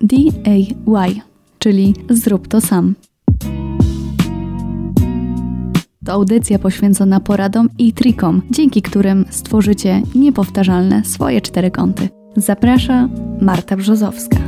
DIY, czyli zrób to sam. To audycja poświęcona poradom i trikom, dzięki którym stworzycie niepowtarzalne swoje 4 kąty. Zaprasza Marta Brzozowska.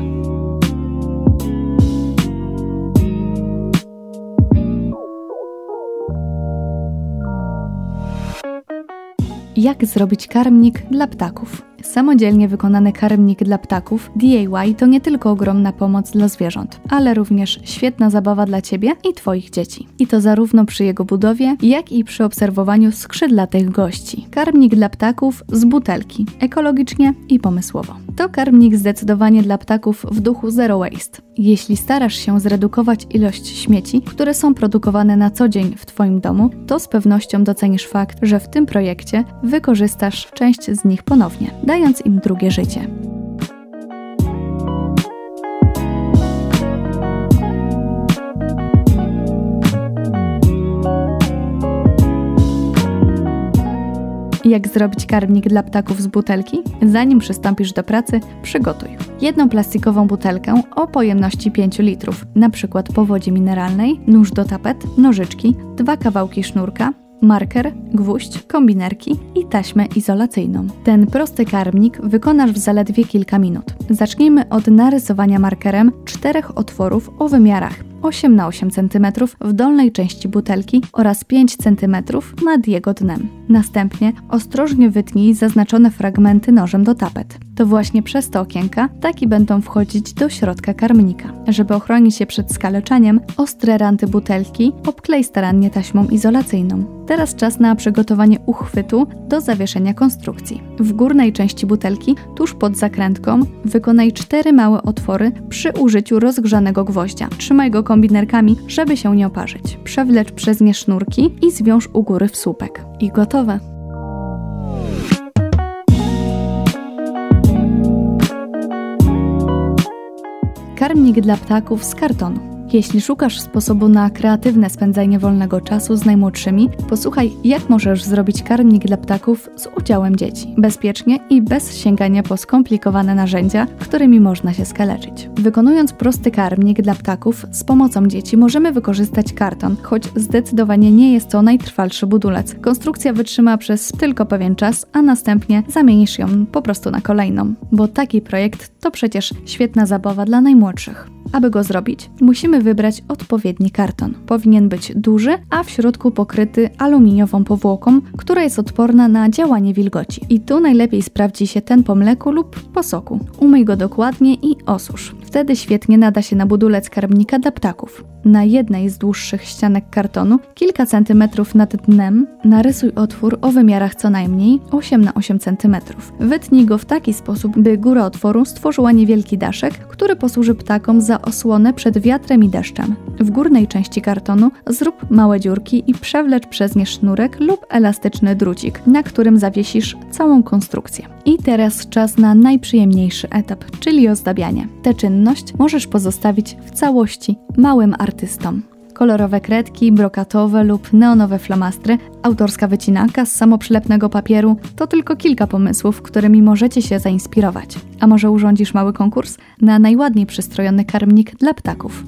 Jak zrobić karmnik dla ptaków? Samodzielnie wykonany karmnik dla ptaków DIY to nie tylko ogromna pomoc dla zwierząt, ale również świetna zabawa dla Ciebie i Twoich dzieci. I to zarówno przy jego budowie, jak i przy obserwowaniu skrzydlatych gości. Karmnik dla ptaków z butelki, ekologicznie i pomysłowo. To karmnik zdecydowanie dla ptaków w duchu zero waste. Jeśli starasz się zredukować ilość śmieci, które są produkowane na co dzień w Twoim domu, to z pewnością docenisz fakt, że w tym projekcie wykorzystasz część z nich ponownie, dając im drugie życie. Jak zrobić karmnik dla ptaków z butelki? Zanim przystąpisz do pracy, przygotuj jedną plastikową butelkę o pojemności 5 litrów, np. po wodzie mineralnej, nóż do tapet, nożyczki, 2 kawałki sznurka, marker, gwóźdź, kombinerki i taśmę izolacyjną. Ten prosty karmnik wykonasz w zaledwie kilka minut. Zacznijmy od narysowania markerem 4 otworów o wymiarach 8x8 cm w dolnej części butelki oraz 5 cm nad jego dnem. Następnie ostrożnie wytnij zaznaczone fragmenty nożem do tapet. To właśnie przez te okienka ptaki będą wchodzić do środka karmnika. Żeby ochronić się przed skaleczeniem, ostre ranty butelki obklej starannie taśmą izolacyjną. Teraz czas na przygotowanie uchwytu do zawieszenia konstrukcji. W górnej części butelki, tuż pod zakrętką, wykonaj 4 małe otwory przy użyciu rozgrzanego gwoździa. Trzymaj go kombinerkami, żeby się nie oparzyć. Przewlecz przez nie sznurki i zwiąż u góry w słupek. I gotowe! Karmnik dla ptaków z kartonu. Jeśli szukasz sposobu na kreatywne spędzanie wolnego czasu z najmłodszymi, posłuchaj, jak możesz zrobić karmnik dla ptaków z udziałem dzieci. Bezpiecznie i bez sięgania po skomplikowane narzędzia, którymi można się skaleczyć. Wykonując prosty karmnik dla ptaków z pomocą dzieci, możemy wykorzystać karton, choć zdecydowanie nie jest to najtrwalszy budulec. Konstrukcja wytrzyma przez tylko pewien czas, a następnie zamienisz ją po prostu na kolejną. Bo taki projekt to przecież świetna zabawa dla najmłodszych. Aby go zrobić, musimy wybrać odpowiedni karton. Powinien być duży, a w środku pokryty aluminiową powłoką, która jest odporna na działanie wilgoci. I tu najlepiej sprawdzi się ten po mleku lub po soku. Umyj go dokładnie i osusz. Wtedy świetnie nada się na budulec karmnika dla ptaków. Na jednej z dłuższych ścianek kartonu, kilka centymetrów nad dnem, narysuj otwór o wymiarach co najmniej 8x8 cm. Wytnij go w taki sposób, by góra otworu stworzyła niewielki daszek, który posłuży ptakom za osłonę przed wiatrem i deszczem. W górnej części kartonu zrób małe dziurki i przewlecz przez nie sznurek lub elastyczny drucik, na którym zawiesisz całą konstrukcję. I teraz czas na najprzyjemniejszy etap, czyli ozdabianie. Tę czynność możesz pozostawić w całości małym artystom. Kolorowe kredki, brokatowe lub neonowe flamastry, autorska wycinanka z samoprzylepnego papieru to tylko kilka pomysłów, którymi możecie się zainspirować. A może urządzisz mały konkurs na najładniej przystrojony karmnik dla ptaków?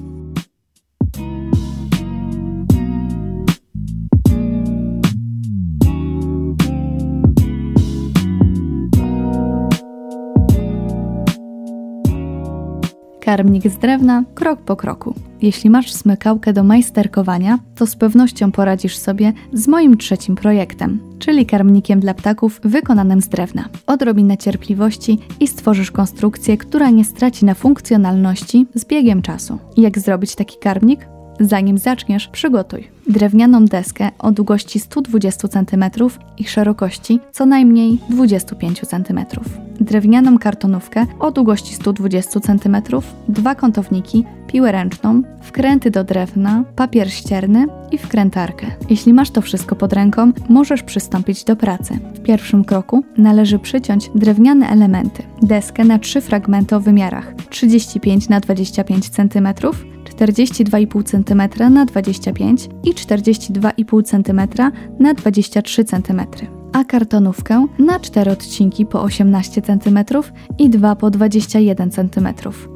Karmnik z drewna, krok po kroku. Jeśli masz smykałkę do majsterkowania, to z pewnością poradzisz sobie z moim 3. projektem, czyli karmnikiem dla ptaków wykonanym z drewna. Odrobinę cierpliwości i stworzysz konstrukcję, która nie straci na funkcjonalności z biegiem czasu. Jak zrobić taki karmnik? Zanim zaczniesz, przygotuj drewnianą deskę o długości 120 cm i szerokości co najmniej 25 cm, drewnianą kartonówkę o długości 120 cm, 2 kątowniki, piłę ręczną, wkręty do drewna, papier ścierny i wkrętarkę. Jeśli masz to wszystko pod ręką, możesz przystąpić do pracy. W pierwszym kroku należy przyciąć drewniane elementy. Deskę na 3 fragmenty o wymiarach 35 na 25 cm, 42,5 cm na 25 i 42,5 cm na 23 cm, a kartonówkę na 4 odcinki po 18 cm i 2 po 21 cm.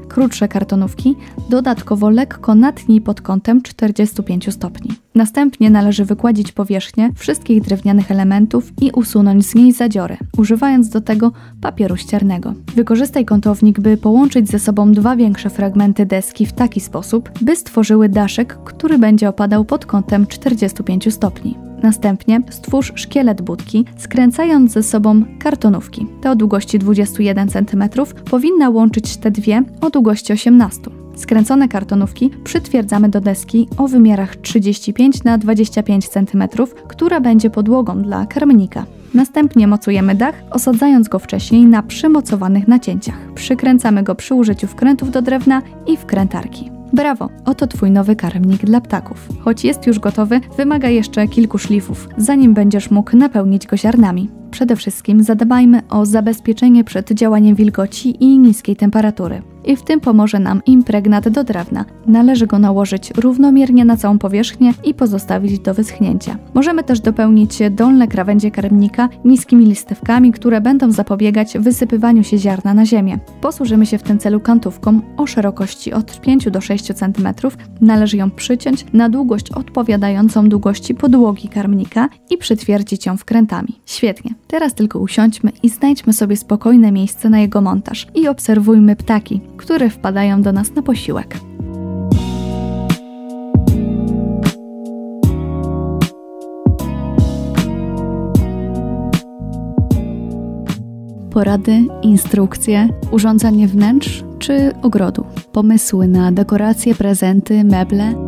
krótsze kartonówki dodatkowo lekko natnij pod kątem 45 stopni. Następnie należy wygładzić powierzchnię wszystkich drewnianych elementów i usunąć z niej zadziory, używając do tego papieru ściernego. Wykorzystaj kątownik, by połączyć ze sobą dwa większe fragmenty deski w taki sposób, by stworzyły daszek, który będzie opadał pod kątem 45 stopni. Następnie stwórz szkielet budki, skręcając ze sobą kartonówki. Te o długości 21 cm powinna łączyć te dwie o długości 18 cm. Skręcone kartonówki przytwierdzamy do deski o wymiarach 35 na 25 cm, która będzie podłogą dla karmnika. Następnie mocujemy dach, osadzając go wcześniej na przymocowanych nacięciach. Przykręcamy go przy użyciu wkrętów do drewna i wkrętarki. Brawo! Oto Twój nowy karmnik dla ptaków. Choć jest już gotowy, wymaga jeszcze kilku szlifów, zanim będziesz mógł napełnić go ziarnami. Przede wszystkim zadbajmy o zabezpieczenie przed działaniem wilgoci i niskiej temperatury. I w tym pomoże nam impregnat do drewna. Należy go nałożyć równomiernie na całą powierzchnię i pozostawić do wyschnięcia. Możemy też dopełnić dolne krawędzie karmnika niskimi listewkami, które będą zapobiegać wysypywaniu się ziarna na ziemię. Posłużymy się w tym celu kantówką o szerokości od 5 do 6 cm. Należy ją przyciąć na długość odpowiadającą długości podłogi karmnika i przytwierdzić ją wkrętami. Świetnie. Teraz tylko usiądźmy i znajdźmy sobie spokojne miejsce na jego montaż i obserwujmy ptaki, które wpadają do nas na posiłek. Porady, instrukcje, urządzanie wnętrz czy ogrodu, pomysły na dekoracje, prezenty, meble.